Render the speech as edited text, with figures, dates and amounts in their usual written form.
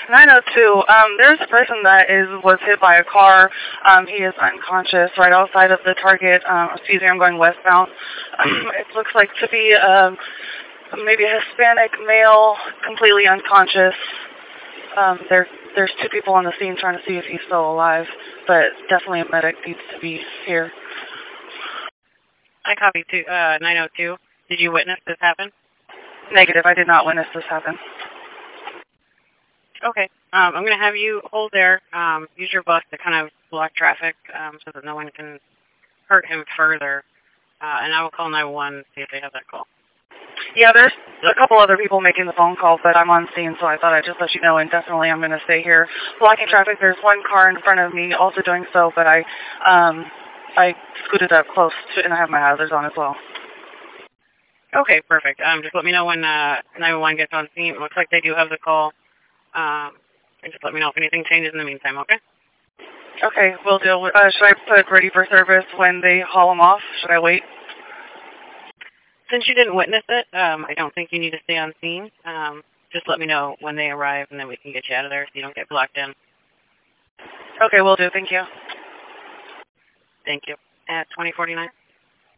902. There's a person that was hit by a car. He is unconscious right outside of the Target. I'm going westbound. It looks like to be maybe a Hispanic male, completely unconscious. There's two people on the scene trying to see if he's still alive, but definitely a medic needs to be here. I copy 902. Did you witness this happen? Negative. I did not witness this happen. Okay. I'm going to have you hold there. Use your bus to kind of block traffic so that no one can hurt him further. And I will call 911 and see if they have that call. Yeah, there's a couple other people making the phone call, but I'm on scene, so I thought I'd just let you know, and definitely I'm going to stay here blocking traffic. There's one car in front of me also doing so, but I scooted up close and I have my hazards on as well. Okay, perfect. Just let me know when 911 gets on scene. It looks like they do have the call. And just let me know if anything changes in the meantime, okay? Okay, will do. Should I put ready for service when they haul them off? Should I wait? Since you didn't witness it, I don't think you need to stay on scene. Just let me know when they arrive, and then we can get you out of there so you don't get blocked in. Okay, will do. Thank you. Thank you. At 2049.